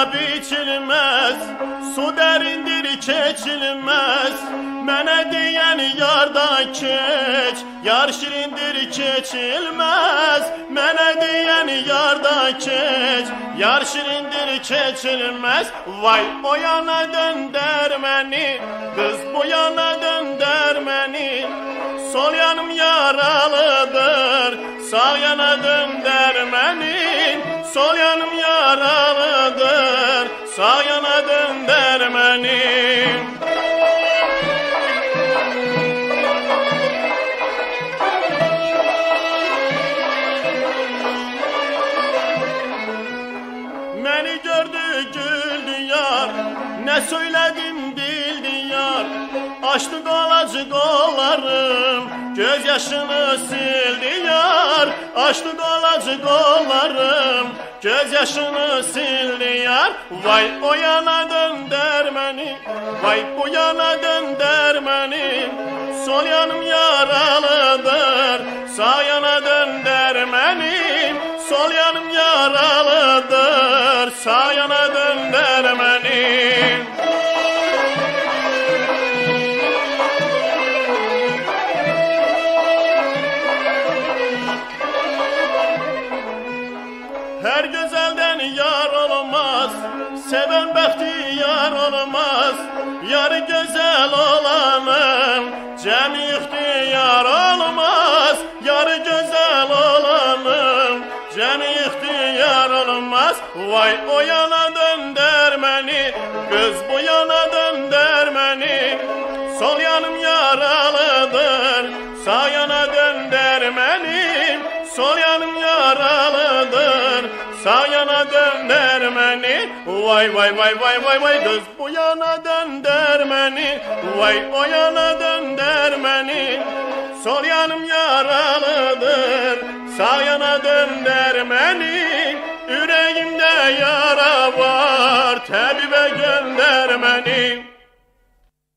biçilmez, su derindir keçilmez. Mene diyen yardan keç, yar şirindir keçilmez. Mene diyen yardan keç, yar şirindir keçilmez. Vay o yana dönder beni, kız bu yana dönder beni. Sol yanım yaralıdır, sağ yana dönder beni. Sol yanım yaralıdır, sağ yana dönder beni. Beni gördü güldü yar, ne söyledim bildi yar. Açtı kolacı kollarım, gözyaşını sildi yar. Açtı kolacı kollarım, gözyaşını sildi yar. Vay o yana dönder beni, vay bu yana dönder beni. Sol yanım yaralıdır, sağ yana dönder beni. Sol yanım yaralıdır, sağ yana dönder beni. Her güzelden yar olmaz, seven bahtiyar olmaz. Yarı güzel olanın cemi ihtiyar olmaz. Yarı güzel olanın cemi ihtiyar olmaz. Vay o yana dönder beni, kız bu yana dönder beni. Sol yanım yaralıdır, sağ yana dönder beni. Sol yanım yaralıdır, sağ yana dönder beni. Vay vay vay vay vay vay, kız bu yana dönder beni. Vay o yana dönder beni. Sol yanım yaralıdır, sağ yana dönder beni. Yüreğimde yara var, tabibe gönder beni.